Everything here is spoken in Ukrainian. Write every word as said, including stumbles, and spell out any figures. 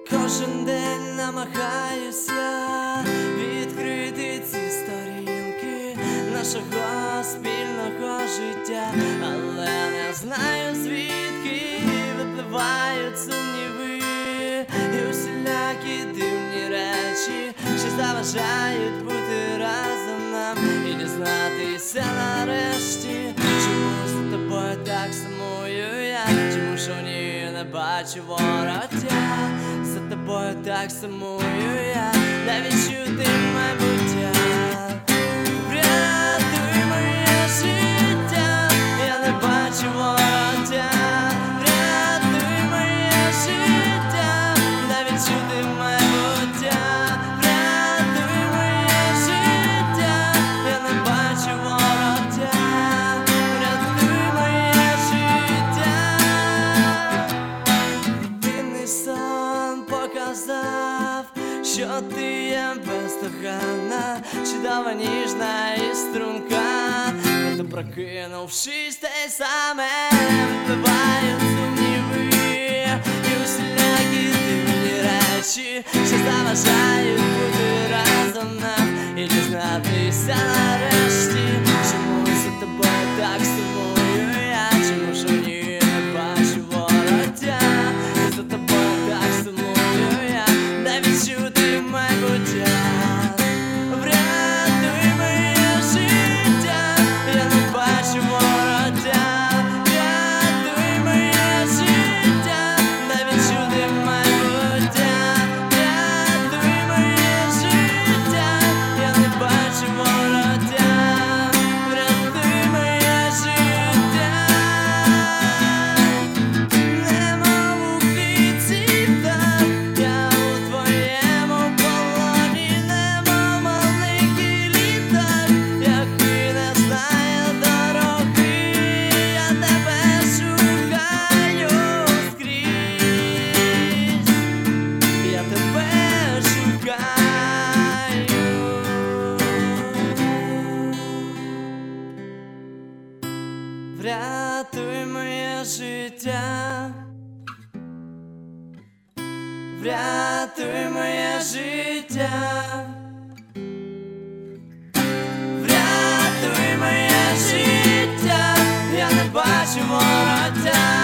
Кожен день намагаюся відкрити ці сторінки нашого спільного життя, але не знаю, звідки випливають сумніви і усілякі дивні речі, що заважають бути разом нам і дізнатися нарешті, чому за тобою так сумую я, чому ж у ній не бачу вороття. За тобою так сумую я, не відчути майбуття. Врятуй моє життя, я не бачу вороття. Врятуй моє життя, не відчути майбуття. Врятуй моє життя, я не бачу вороття. Врятуй моє життя. Дивний сон показав, що ти є бездоганна, чудова, ніжна і струнка. Проте прокинувшись, те саме випливають сумніви і усілякі дивні речі, що заважають бути разом нам і дізнатися нарешті, чому за тобою так сумую я, чому ж у ній не бачу вороття. За тобою так сумую я, не відчути майбуття. Врятуй моє життя, я не бачу вороття. Врятуй моє життя, не відчути майбуття. Врятуй моє життя, я не бачу вороття. Врятуй моє життя. Немов у квітці птах, я у твоєму полоні, немов маленький літак, який не знає дороги. Я тебе шукаю скрізь, я тебе шукаю. Врятуй моє життя. Врятуй моє життя. Врятуй моє життя, я не бачу вороття.